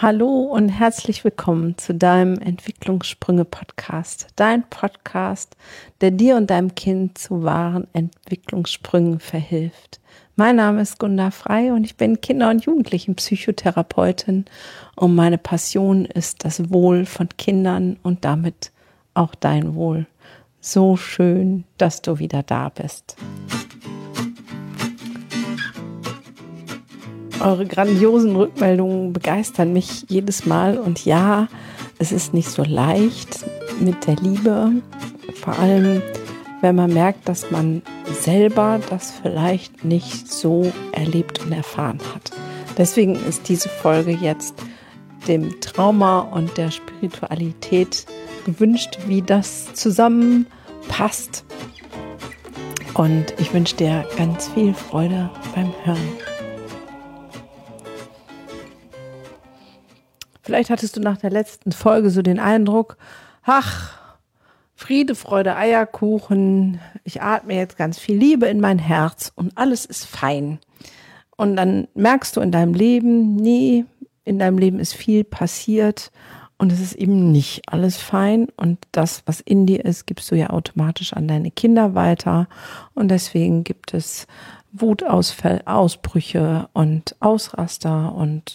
Hallo und herzlich willkommen zu deinem Entwicklungssprünge-Podcast. Dein Podcast, der dir und deinem Kind zu wahren Entwicklungssprüngen verhilft. Mein Name ist Gunda Frei und ich bin Kinder- und Jugendlichen-Psychotherapeutin und meine Passion ist das Wohl von Kindern und damit auch dein Wohl. So schön, dass du wieder da bist. Eure grandiosen Rückmeldungen begeistern mich jedes Mal. Und ja, es ist nicht so leicht mit der Liebe. Vor allem, wenn man merkt, dass man selber das vielleicht nicht so erlebt und erfahren hat. Deswegen ist diese Folge jetzt dem Trauma und der Spiritualität gewünscht, wie das zusammenpasst. Und ich wünsche dir ganz viel Freude beim Hören. Vielleicht hattest du nach der letzten Folge so den Eindruck, ach, Friede, Freude, Eierkuchen, ich atme jetzt ganz viel Liebe in mein Herz und alles ist fein. Und dann merkst du in deinem Leben, nee, in deinem Leben ist viel passiert und es ist eben nicht alles fein. Und das, was in dir ist, gibst du ja automatisch an deine Kinder weiter. Und deswegen gibt es Wutausfälle, Ausbrüche und Ausraster und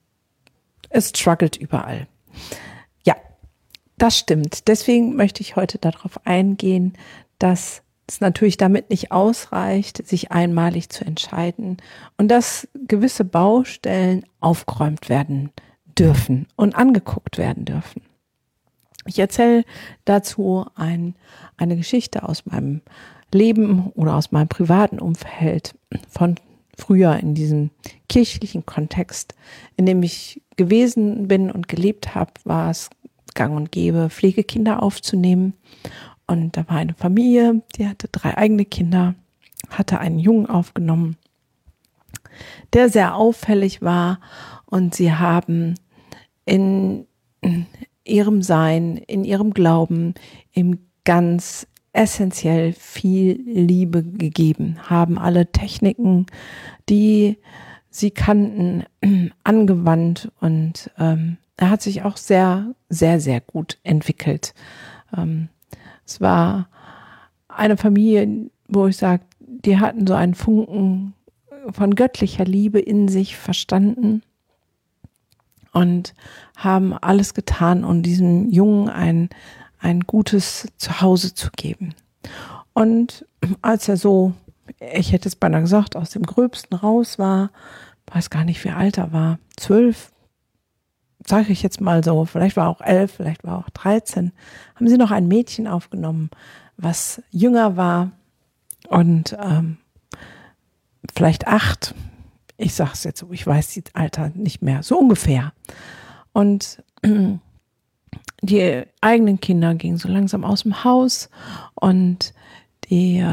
es struggelt überall. Ja, das stimmt. Deswegen möchte ich heute darauf eingehen, dass es natürlich damit nicht ausreicht, sich einmalig zu entscheiden und dass gewisse Baustellen aufgeräumt werden dürfen und angeguckt werden dürfen. Ich erzähle dazu eine Geschichte aus meinem Leben oder aus meinem privaten Umfeld von früher in diesem kirchlichen Kontext, in dem ich gewesen bin und gelebt habe, war es gang und gäbe, Pflegekinder aufzunehmen. Und da war eine Familie, die hatte 3 eigene Kinder, hatte einen Jungen aufgenommen, der sehr auffällig war. Und sie haben in ihrem Sein, in ihrem Glauben, ihm ganz essentiell viel Liebe gegeben, haben alle Techniken, die sie kannten, angewandt und er hat sich auch sehr, sehr, sehr gut entwickelt. Es war eine Familie, wo ich sage, die hatten so einen Funken von göttlicher Liebe in sich verstanden und haben alles getan, um diesem Jungen ein gutes Zuhause zu geben. Und als er so, ich hätte es beinahe gesagt, aus dem Gröbsten raus war, weiß gar nicht, wie alt er war, 12, sage ich jetzt mal so, vielleicht war auch 11, vielleicht war auch 13, haben sie noch ein Mädchen aufgenommen, was jünger war und vielleicht 8, ich sage es jetzt so, ich weiß das Alter nicht mehr, so ungefähr. Und die eigenen Kinder gingen so langsam aus dem Haus und die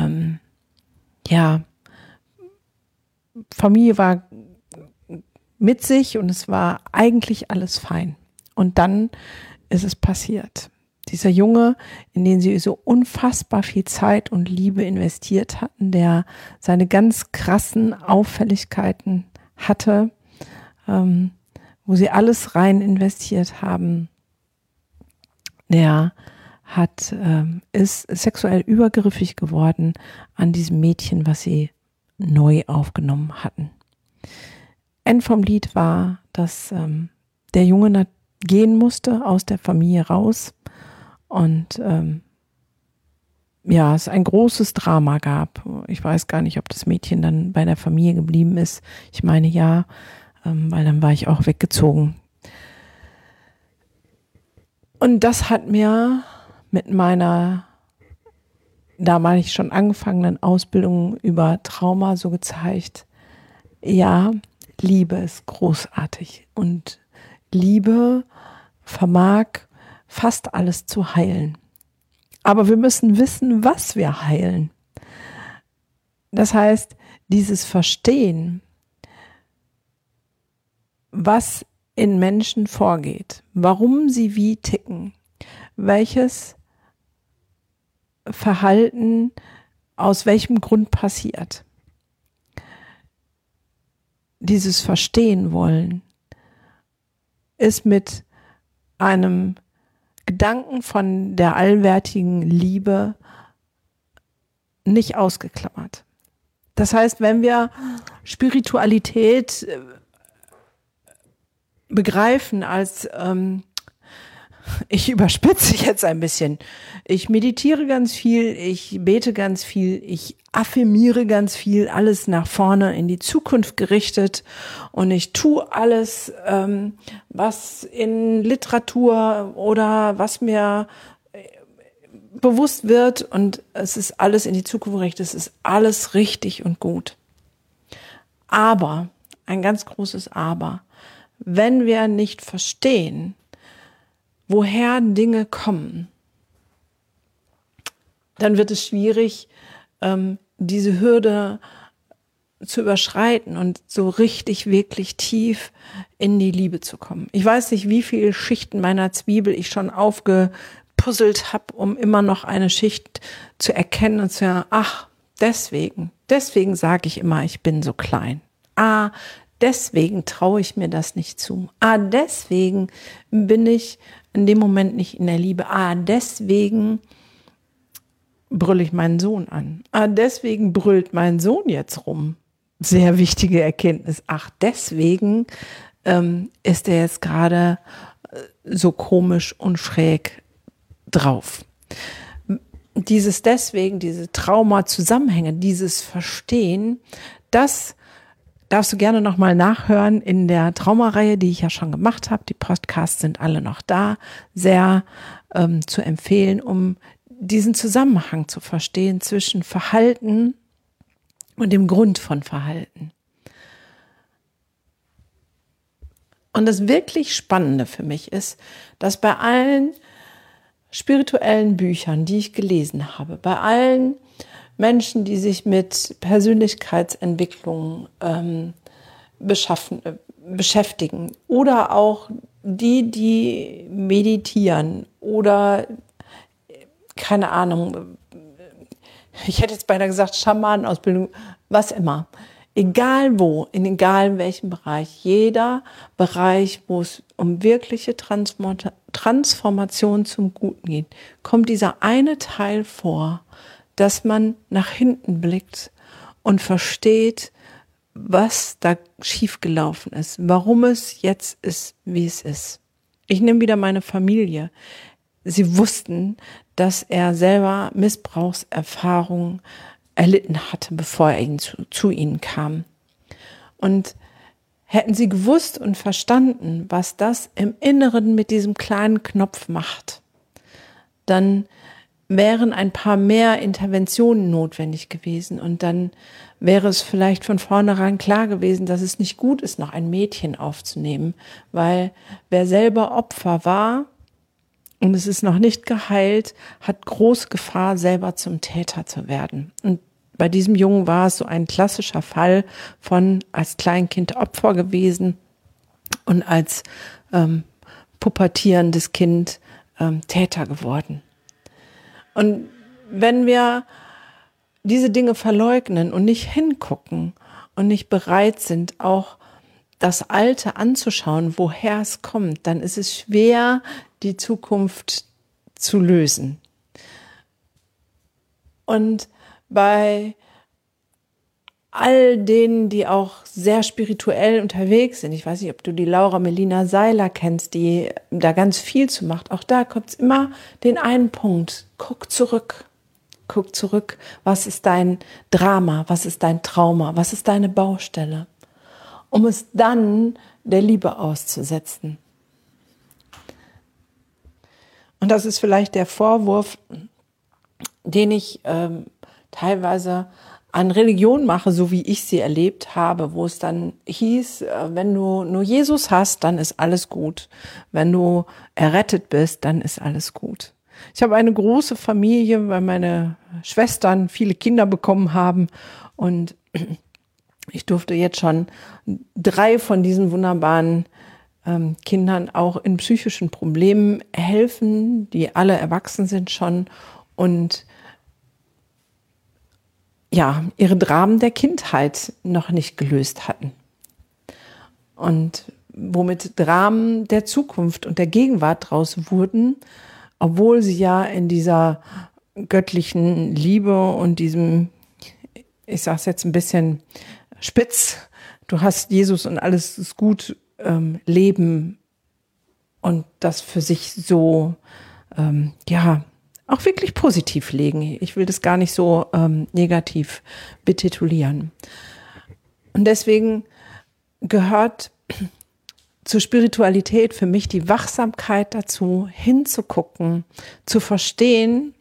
Familie war mit sich und es war eigentlich alles fein. Und dann ist es passiert. Dieser Junge, in den sie so unfassbar viel Zeit und Liebe investiert hatten, der seine ganz krassen Auffälligkeiten hatte, wo sie alles rein investiert haben, der ist sexuell übergriffig geworden an diesem Mädchen, was sie neu aufgenommen hatten. End vom Lied war, dass der Junge gehen musste, aus der Familie raus und es ein großes Drama gab. Ich weiß gar nicht, ob das Mädchen dann bei der Familie geblieben ist. Ich meine ja, weil dann war ich auch weggezogen. Und das hat mir mit meiner damalig schon angefangenen Ausbildung über Trauma so gezeigt, ja, Liebe ist großartig und Liebe vermag fast alles zu heilen. Aber wir müssen wissen, was wir heilen. Das heißt, dieses Verstehen, was in Menschen vorgeht, warum sie wie ticken, welches Verhalten aus welchem Grund passiert. Dieses Verstehen wollen ist mit einem Gedanken von der allwärtigen Liebe nicht ausgeklammert. Das heißt, wenn wir Spiritualität begreifen als, ich überspitze jetzt ein bisschen, ich meditiere ganz viel, ich bete ganz viel, ich affirmiere ganz viel, alles nach vorne in die Zukunft gerichtet und ich tue alles, was in Literatur oder was mir bewusst wird und es ist alles in die Zukunft gerichtet, es ist alles richtig und gut. Aber, ein ganz großes Aber, wenn wir nicht verstehen, woher Dinge kommen, dann wird es schwierig, diese Hürde zu überschreiten und so richtig, wirklich tief in die Liebe zu kommen. Ich weiß nicht, wie viele Schichten meiner Zwiebel ich schon aufgepuzzelt habe, um immer noch eine Schicht zu erkennen und zu sagen, ach, deswegen sage ich immer, ich bin so klein. Deswegen traue ich mir das nicht zu. Deswegen bin ich in dem Moment nicht in der Liebe. Deswegen brülle ich meinen Sohn an. Deswegen brüllt mein Sohn jetzt rum. Sehr wichtige Erkenntnis. Deswegen ist er jetzt gerade so komisch und schräg drauf. Dieses Deswegen, diese Trauma-Zusammenhänge, dieses Verstehen, das darfst du gerne nochmal nachhören in der Traumareihe, die ich ja schon gemacht habe. Die Podcasts sind alle noch da, sehr zu empfehlen, um diesen Zusammenhang zu verstehen zwischen Verhalten und dem Grund von Verhalten. Und das wirklich Spannende für mich ist, dass bei allen spirituellen Büchern, die ich gelesen habe, bei allen Menschen, die sich mit Persönlichkeitsentwicklung beschäftigen oder auch die meditieren oder keine Ahnung, ich hätte jetzt beinahe gesagt Schamanenausbildung, was immer. Egal wo, in egal welchem Bereich, jeder Bereich, wo es um wirkliche Transformation zum Guten geht, kommt dieser eine Teil vor, dass man nach hinten blickt und versteht, was da schiefgelaufen ist, warum es jetzt ist, wie es ist. Ich nehme wieder meine Familie. Sie wussten, dass er selber Missbrauchserfahrungen erlitten hatte, bevor er zu ihnen kam. Und hätten sie gewusst und verstanden, was das im Inneren mit diesem kleinen Knopf macht, dann wären ein paar mehr Interventionen notwendig gewesen und dann wäre es vielleicht von vornherein klar gewesen, dass es nicht gut ist, noch ein Mädchen aufzunehmen, weil wer selber Opfer war und es ist noch nicht geheilt, hat große Gefahr, selber zum Täter zu werden. Und bei diesem Jungen war es so ein klassischer Fall von als Kleinkind Opfer gewesen und als pubertierendes Kind Täter geworden. Und wenn wir diese Dinge verleugnen und nicht hingucken und nicht bereit sind, auch das Alte anzuschauen, woher es kommt, dann ist es schwer, die Zukunft zu lösen. Und bei all denen, die auch sehr spirituell unterwegs sind, ich weiß nicht, ob du die Laura Melina Seiler kennst, die da ganz viel zu macht, auch da kommt es immer den einen Punkt, guck zurück, was ist dein Drama, was ist dein Trauma, was ist deine Baustelle, um es dann der Liebe auszusetzen. Und das ist vielleicht der Vorwurf, den ich teilweise an Religion mache, so wie ich sie erlebt habe, wo es dann hieß, wenn du nur Jesus hast, dann ist alles gut. Wenn du errettet bist, dann ist alles gut. Ich habe eine große Familie, weil meine Schwestern viele Kinder bekommen haben und ich durfte jetzt schon 3 von diesen wunderbaren Kindern auch in psychischen Problemen helfen, die alle erwachsen sind schon und ja, ihre Dramen der Kindheit noch nicht gelöst hatten. Und womit Dramen der Zukunft und der Gegenwart draus wurden, obwohl sie ja in dieser göttlichen Liebe und diesem, ich sage es jetzt ein bisschen spitz, du hast Jesus und alles ist gut, leben und das für sich so, auch wirklich positiv legen. Ich will das gar nicht so negativ betitulieren. Und deswegen gehört zur Spiritualität für mich die Wachsamkeit dazu, hinzugucken, zu verstehen,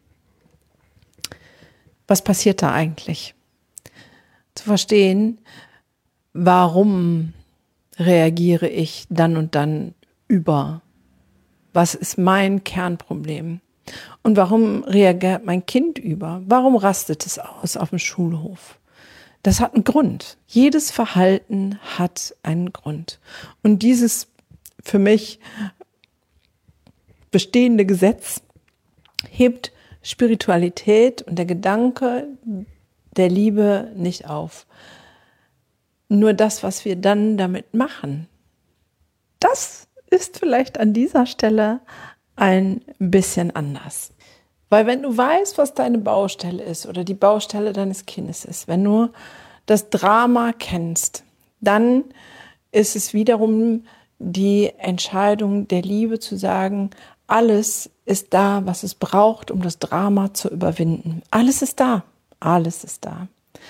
was passiert da eigentlich? Zu verstehen, warum reagiere ich dann und dann über? Was ist mein Kernproblem? Und warum reagiert mein Kind über? Warum rastet es aus auf dem Schulhof? Das hat einen Grund. Jedes Verhalten hat einen Grund. Und dieses für mich bestehende Gesetz hebt Spiritualität und der Gedanke der Liebe nicht auf. Nur das, was wir dann damit machen, das ist vielleicht an dieser Stelle ein bisschen anders. Weil wenn du weißt, was deine Baustelle ist oder die Baustelle deines Kindes ist, wenn du das Drama kennst, dann ist es wiederum die Entscheidung der Liebe zu sagen, alles ist da, was es braucht, um das Drama zu überwinden. Alles ist da. Alles ist da.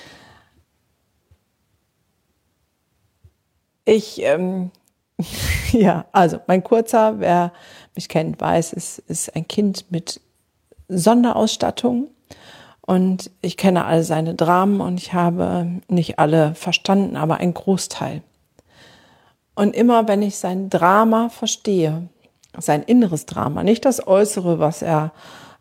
Also mein Kurzer, wer mich kennt, weiß, es ist ein Kind mit Sonderausstattung und ich kenne alle seine Dramen und ich habe nicht alle verstanden, aber einen Großteil. Und immer wenn ich sein Drama verstehe, sein inneres Drama, nicht das Äußere, was er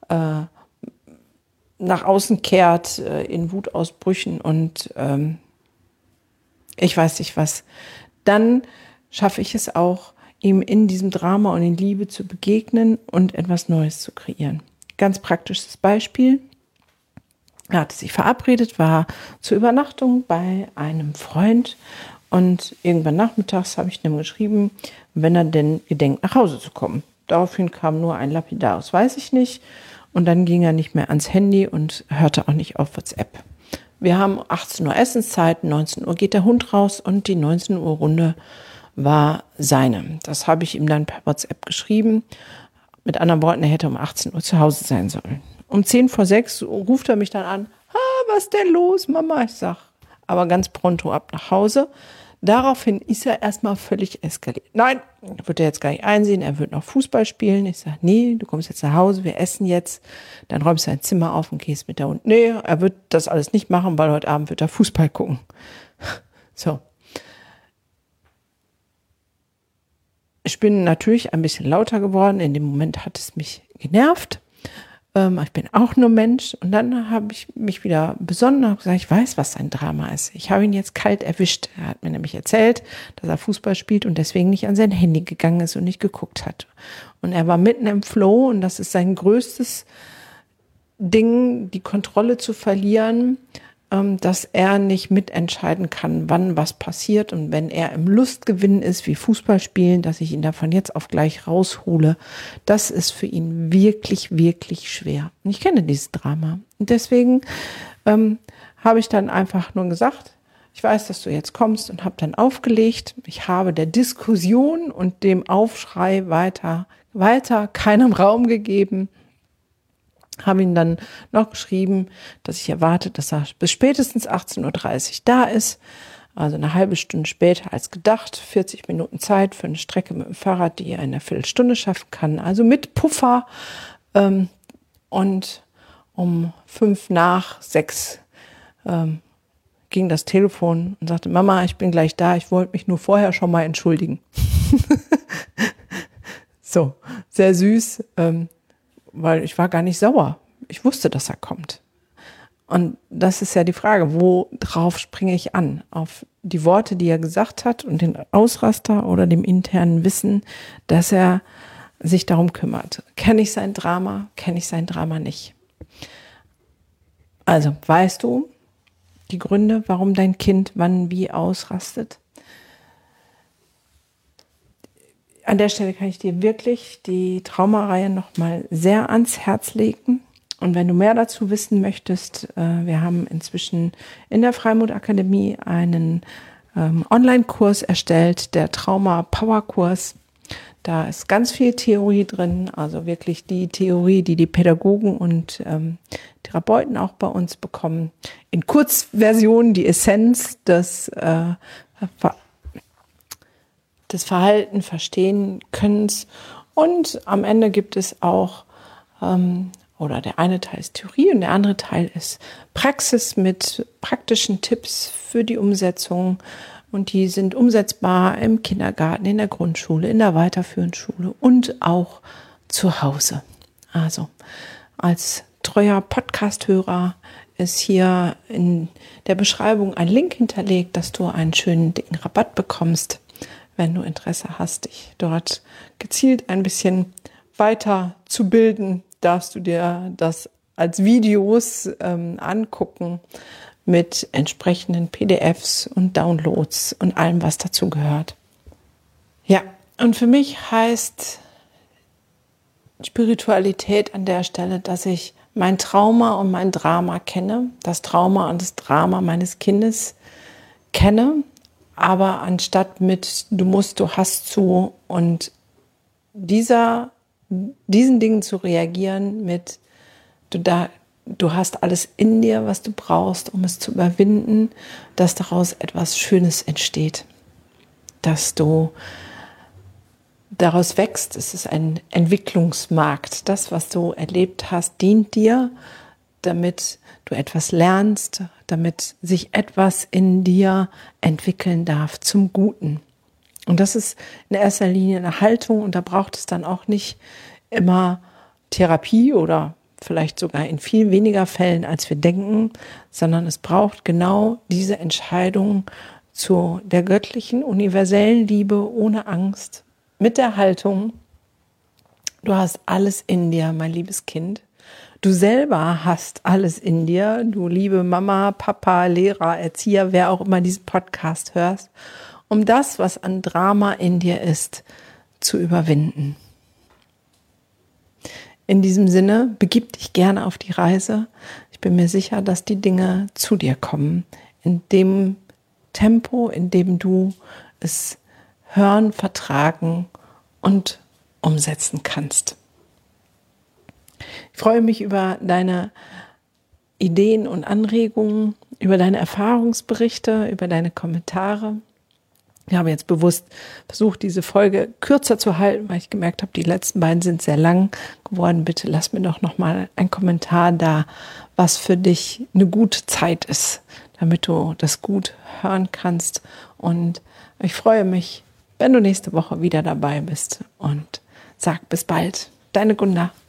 nach außen kehrt in Wutausbrüchen und ich weiß nicht was, dann schaffe ich es auch, ihm in diesem Drama und in Liebe zu begegnen und etwas Neues zu kreieren. Ganz praktisches Beispiel. Er hatte sich verabredet, war zur Übernachtung bei einem Freund und irgendwann nachmittags habe ich ihm geschrieben, wenn er denn gedenkt, nach Hause zu kommen. Daraufhin kam nur ein lapidares, weiß ich nicht. Und dann ging er nicht mehr ans Handy und hörte auch nicht auf WhatsApp. Wir haben 18 Uhr Essenszeit, 19 Uhr geht der Hund raus und die 19 Uhr Runde war seine. Das habe ich ihm dann per WhatsApp geschrieben. Mit anderen Worten, er hätte um 18 Uhr zu Hause sein sollen. Um 5:10 ruft er mich dann an. Was ist denn los, Mama? Ich sag, aber ganz pronto ab nach Hause. Daraufhin ist er erstmal völlig eskaliert. Nein, wird er jetzt gar nicht einsehen, er wird noch Fußball spielen. Ich sage, nee, du kommst jetzt nach Hause, wir essen jetzt. Dann räumst du dein Zimmer auf und gehst mit der Hund. Nee, er wird das alles nicht machen, weil heute Abend wird er Fußball gucken. So. Ich bin natürlich ein bisschen lauter geworden. In dem Moment hat es mich genervt. Ich bin auch nur Mensch. Und dann habe ich mich wieder besonnen und gesagt, ich weiß, was sein Drama ist. Ich habe ihn jetzt kalt erwischt. Er hat mir nämlich erzählt, dass er Fußball spielt und deswegen nicht an sein Handy gegangen ist und nicht geguckt hat. Und er war mitten im Flow und das ist sein größtes Ding, die Kontrolle zu verlieren, dass er nicht mitentscheiden kann, wann was passiert. Und wenn er im Lustgewinn ist, wie Fußball spielen, dass ich ihn da von jetzt auf gleich raushole, das ist für ihn wirklich, wirklich schwer. Und ich kenne dieses Drama. Und deswegen habe ich dann einfach nur gesagt, ich weiß, dass du jetzt kommst und habe dann aufgelegt. Ich habe der Diskussion und dem Aufschrei weiter keinem Raum gegeben. Habe ihn dann noch geschrieben, dass ich erwarte, dass er bis spätestens 18:30 Uhr da ist. Also eine halbe Stunde später als gedacht. 40 Minuten Zeit für eine Strecke mit dem Fahrrad, die er in einer Viertelstunde schaffen kann. Also mit Puffer. Und um 5:05 ging das Telefon und sagte, Mama, ich bin gleich da. Ich wollte mich nur vorher schon mal entschuldigen. So, sehr süß. Weil ich war gar nicht sauer. Ich wusste, dass er kommt. Und das ist ja die Frage, worauf springe ich an? Auf die Worte, die er gesagt hat und den Ausraster oder dem internen Wissen, dass er sich darum kümmert. Kenne ich sein Drama? Kenne ich sein Drama nicht? Also, weißt du die Gründe, warum dein Kind wann wie ausrastet? an der Stelle kann ich dir wirklich die Traumareihe nochmal sehr ans Herz legen. Und wenn du mehr dazu wissen möchtest, wir haben inzwischen in der Freimut Akademie einen Online-Kurs erstellt, der Trauma-Power-Kurs. Da ist ganz viel Theorie drin, also wirklich die Theorie, die die Pädagogen und Therapeuten auch bei uns bekommen. In Kurzversion die Essenz des Verhalten, Verstehen, Könnens. Und am Ende gibt es auch, oder der eine Teil ist Theorie und der andere Teil ist Praxis mit praktischen Tipps für die Umsetzung. Und die sind umsetzbar im Kindergarten, in der Grundschule, in der weiterführenden Schule und auch zu Hause. Also als treuer Podcast-Hörer ist hier in der Beschreibung ein Link hinterlegt, dass du einen schönen dicken Rabatt bekommst, wenn du Interesse hast, dich dort gezielt ein bisschen weiter zu bilden, darfst du dir das als Videos angucken mit entsprechenden PDFs und Downloads und allem, was dazu gehört. Ja, und für mich heißt Spiritualität an der Stelle, dass ich mein Trauma und mein Drama kenne, das Trauma und das Drama meines Kindes kenne, aber anstatt mit du musst, du hast zu und diesen Dingen zu reagieren mit du hast alles in dir, was du brauchst, um es zu überwinden, dass daraus etwas Schönes entsteht, dass du daraus wächst. Es ist ein Entwicklungsmarkt. Das, was du erlebt hast, dient dir, damit du etwas lernst, damit sich etwas in dir entwickeln darf zum Guten. Und das ist in erster Linie eine Haltung und da braucht es dann auch nicht immer Therapie oder vielleicht sogar in viel weniger Fällen, als wir denken, sondern es braucht genau diese Entscheidung zu der göttlichen, universellen Liebe ohne Angst, mit der Haltung, du hast alles in dir, mein liebes Kind. Du selber hast alles in dir, du liebe Mama, Papa, Lehrer, Erzieher, wer auch immer diesen Podcast hörst, um das, was an Drama in dir ist, zu überwinden. In diesem Sinne, begib dich gerne auf die Reise. Ich bin mir sicher, dass die Dinge zu dir kommen. In dem Tempo, in dem du es hören, vertragen und umsetzen kannst. Ich freue mich über deine Ideen und Anregungen, über deine Erfahrungsberichte, über deine Kommentare. Ich habe jetzt bewusst versucht, diese Folge kürzer zu halten, weil ich gemerkt habe, die letzten beiden sind sehr lang geworden. Bitte lass mir doch nochmal einen Kommentar da, was für dich eine gute Zeit ist, damit du das gut hören kannst. Und ich freue mich, wenn du nächste Woche wieder dabei bist und sag bis bald. Deine Gunda.